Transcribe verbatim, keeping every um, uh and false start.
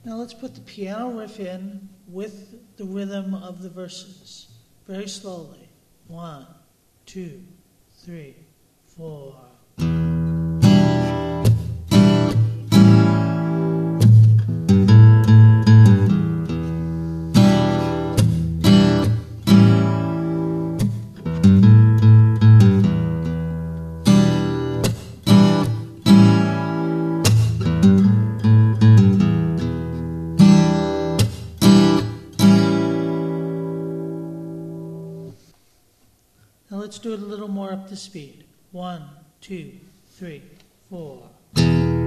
Now let's put the piano riff in with the rhythm of the verses. Very slowly. One, two, three, four. Now let's do it a little more up to speed. One, two, three, four.